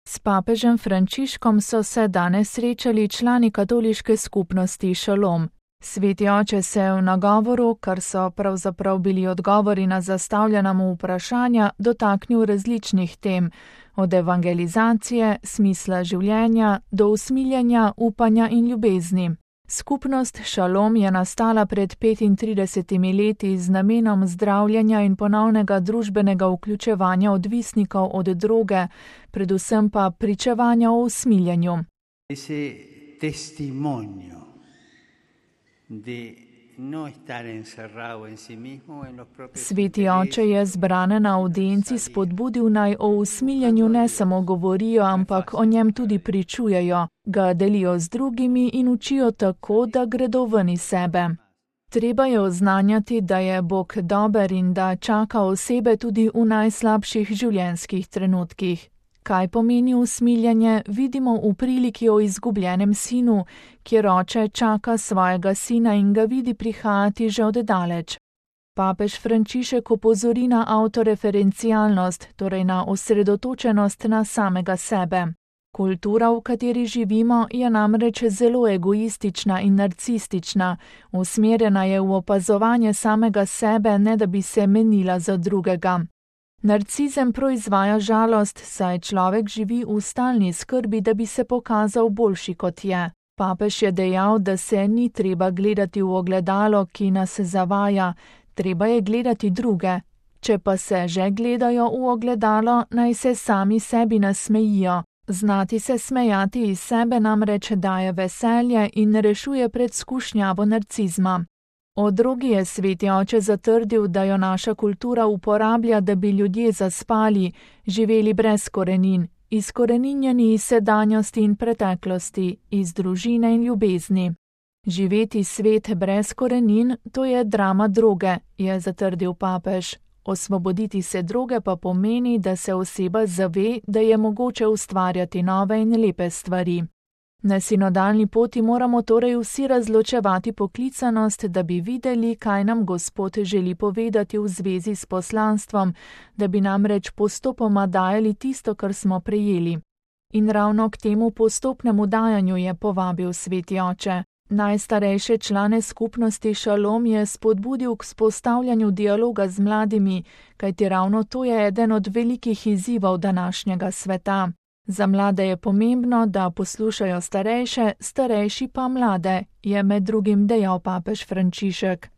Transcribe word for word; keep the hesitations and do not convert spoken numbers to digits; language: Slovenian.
S papežem Frančiškom so se danes srečali člani katoliške skupnosti Šalom. Sveti oče se je v nagovoru, kar so pravzaprav bili odgovori na zastavljena mu vprašanja, dotaknil različnih tem, od evangelizacije, smisla življenja, do usmiljenja, upanja in ljubezni. Skupnost Šalom je nastala pred petintridesetimi leti z namenom zdravljenja in ponovnega družbenega vključevanja odvisnikov od droge, predvsem pa pričevanja o usmiljenju. Sveti oče je zbrane na avdienci spodbudil, naj o usmiljenju ne samo govorijo, ampak o njem tudi pričujejo, ga delijo z drugimi in učijo tako, da gredo ven iz sebe. Treba je oznanjati, da je Bog dober in da čaka osebe tudi v najslabših življenjskih trenutkih. Kaj pomeni usmiljenje, vidimo v priliki o izgubljenem sinu, kjer oče čaka svojega sina in ga vidi prihajati že od daleč. Papež Frančišek opozori na avtoreferencialnost, torej na osredotočenost na samega sebe. Kultura, v kateri živimo, je namreč zelo egoistična in narcistična, usmerjena je v opazovanje samega sebe, ne da bi se menila za drugega. Narcizem proizvaja žalost, saj človek živi v stalni skrbi, da bi se pokazal boljši kot je. Papež je dejal, da se ni treba gledati v ogledalo, ki nas zavaja, treba je gledati druge. Če pa se že gledajo v ogledalo, naj se sami sebi nasmejijo. Znati se smejati iz sebe namreč daje veselje in rešuje pred skušnjavo narcizma. O drogi je sveti oče zatrdil, da jo naša kultura uporablja, da bi ljudje zaspali, živeli brez korenin, izkoreninjeni iz sedanjosti in preteklosti, iz družine in ljubezni. Živeti svet brez korenin, to je drama droge, je zatrdil papež. Osvoboditi se droge pa pomeni, da se oseba zave, da je mogoče ustvarjati nove in lepe stvari. Na sinodalni poti moramo torej vsi razločevati poklicanost, da bi videli, kaj nam Gospod želi povedati v zvezi s poslanstvom, da bi namreč postopoma dajali tisto, kar smo prejeli. In ravno k temu postopnemu dajanju je povabil sveti oče. Najstarejše člane skupnosti Šalom je spodbudil k vzpostavljanju dialoga z mladimi, kajti ravno to je eden od velikih izzivov današnjega sveta. Za mlade je pomembno, da poslušajo starejše, starejši pa mlade, je med drugim dejal papež Frančišek.